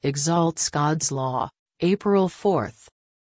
exalts God's law. April 4th.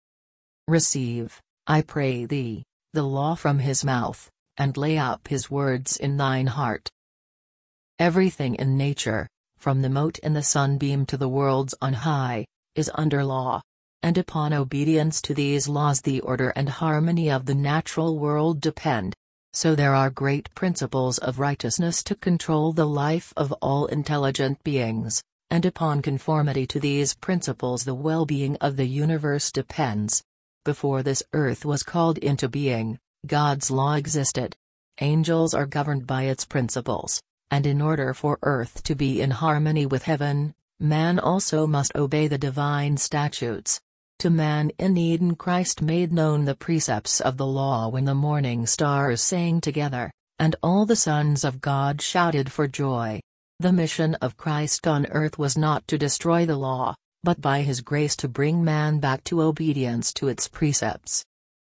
Receive, I pray thee, the law from his mouth, and lay up his words in thine heart. Everything in nature, from the mote in the sunbeam to the worlds on high, is under law. And upon obedience to these laws the order and harmony of the natural world depend. So there are great principles of righteousness to control the life of all intelligent beings, and upon conformity to these principles the well-being of the universe depends. Before this earth was called into being, God's law existed. Angels are governed by its principles, and in order for earth to be in harmony with heaven, man also must obey the divine statutes. To man in Eden Christ made known the precepts of the law when the morning stars sang together, and all the sons of God shouted for joy. The mission of Christ on earth was not to destroy the law, but by his grace to bring man back to obedience to its precepts.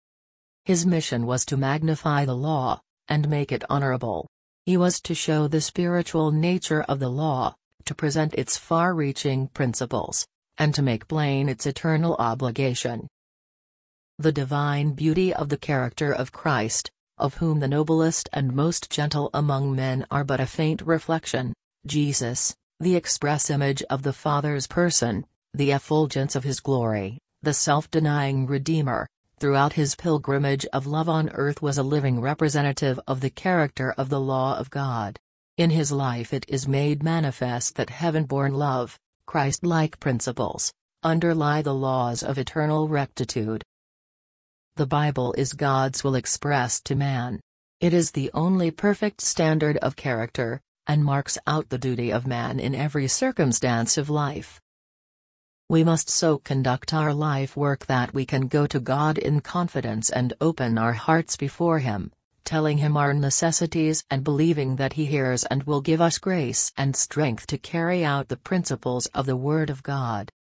His mission was to magnify the law, and make it honorable. He was to show the spiritual nature of the law, to present its far-reaching principles, and to make plain its eternal obligation. The divine beauty of the character of Christ, of whom the noblest and most gentle among men are but a faint reflection, Jesus, the express image of the Father's person, the effulgence of his glory, the self-denying Redeemer, throughout his pilgrimage of love on earth was a living representative of the character of the law of God. In his life it is made manifest that heaven-born love, Christ-like principles, underlie the laws of eternal rectitude. The Bible is God's will expressed to man. It is the only perfect standard of character, and marks out the duty of man in every circumstance of life. We must so conduct our life work that we can go to God in confidence and open our hearts before him, telling him our necessities and believing that he hears and will give us grace and strength to carry out the principles of the Word of God.